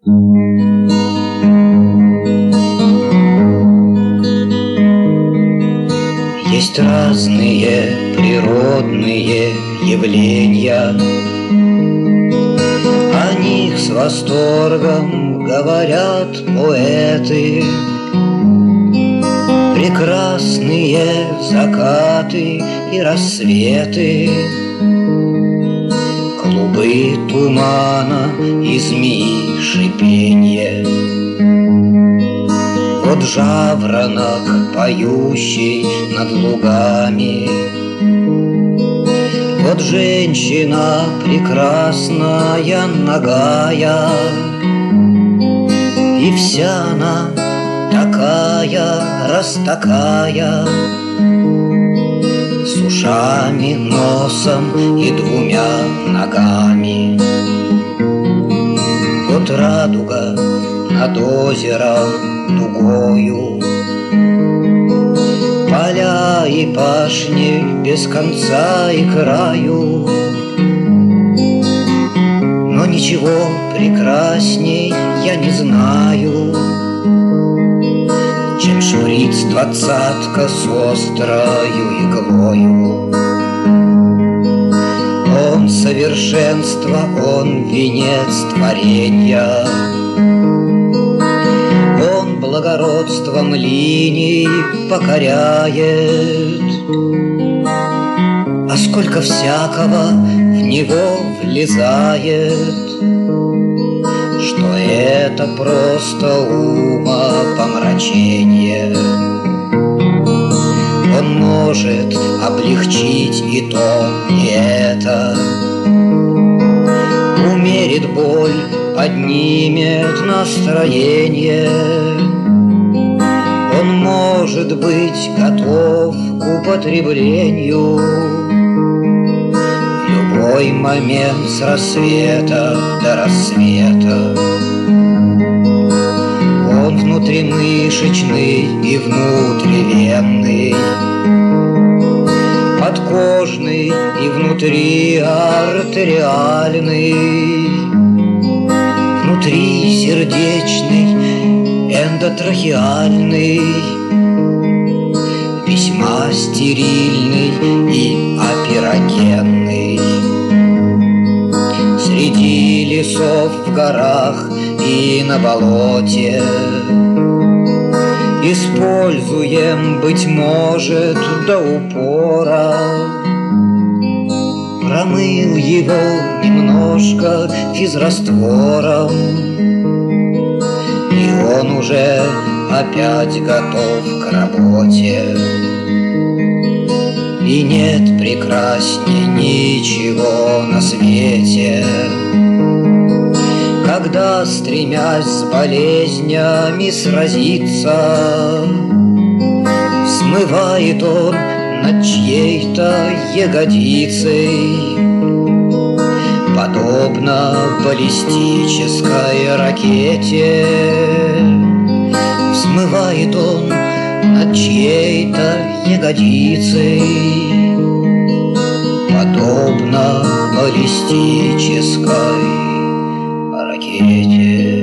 Есть разные природные явления, о них с восторгом говорят поэты. Прекрасные закаты и рассветы, клубы тумана и змеи шипенье. Вот жаворонок, поющий над лугами, вот женщина прекрасная, нагая, и вся она такая, раз такая, с ушами, носом и двумя ногами. Вот радуга над озером дугою, поля и пашни без конца и краю. Но ничего прекрасней я не знаю, чем шприц-двадцатка с острою иглою. Он совершенство, он венец творенья, он благородством линий покоряет. А сколько всякого в него влезает, что это просто умопомрачение. Он может облегчить и то, и это, умерит боль, поднимет настроение. Он может быть готов к употреблению в любой момент с рассвета до рассвета. Он внутримышечный и внутривенный, подкожный и внутриартериальный, внутрисердечный, эндотрахеальный, весьма стерильный и аперогенный. Среди лесов, в горах и на болоте используем, быть может, до упора. Промыл его немножко физраствором, и он уже опять готов к работе. И нет прекрасней ничего на свете, когда, стремясь с болезнями сразиться, смывает он над чьей-то ягодицей, подобно баллистической ракете. Смывает он над чьей-то ягодицей, подобно баллистической ракете.